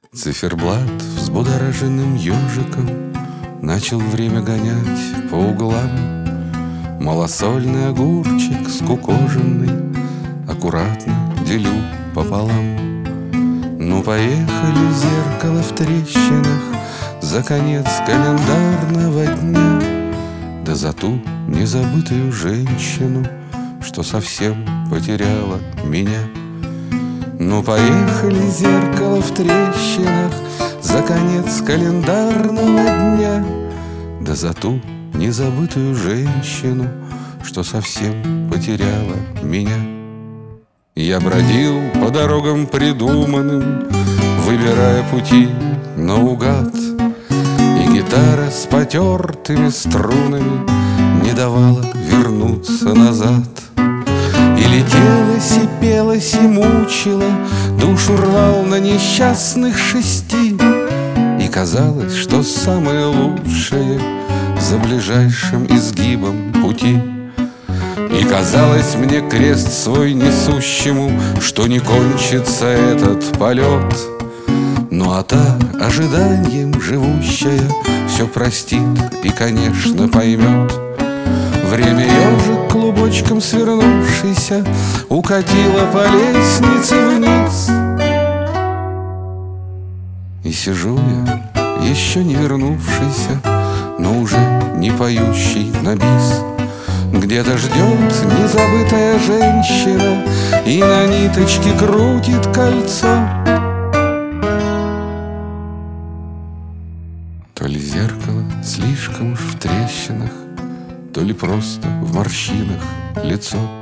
Циферблат взбудораженным ежиком начал время гонять по углам. Малосольный огурчик скукоженный аккуратно делю пополам. Ну, поехали, зеркало в трещинах, за конец календарного дня, да за ту незабытую женщину, что совсем потеряла меня. Ну, поехали, зеркало в трещинах, за конец календарного дня, да за ту незабытую женщину, что совсем потеряла меня. Я бродил по дорогам придуманным, выбирая пути наугад, и гитара с потертыми струнами не давала вернуться назад. И летелась, и пелась, и мучила, душу рвал на несчастных шести. И казалось, что самое лучшее за ближайшим изгибом пути. И казалось мне крест свой несущему, что не кончится этот полет. Ну а та, ожиданием живущая, все простит и, конечно, поймет. Время ежик, клубочком свернувшийся, укатило по лестнице вниз. И сижу я, еще не вернувшийся, но уже не поющий на бис. Где-то ждет незабытая женщина и на ниточке крутит кольцо. То ли зеркало слишком уж в трещинах, то ли просто в морщинах лицо.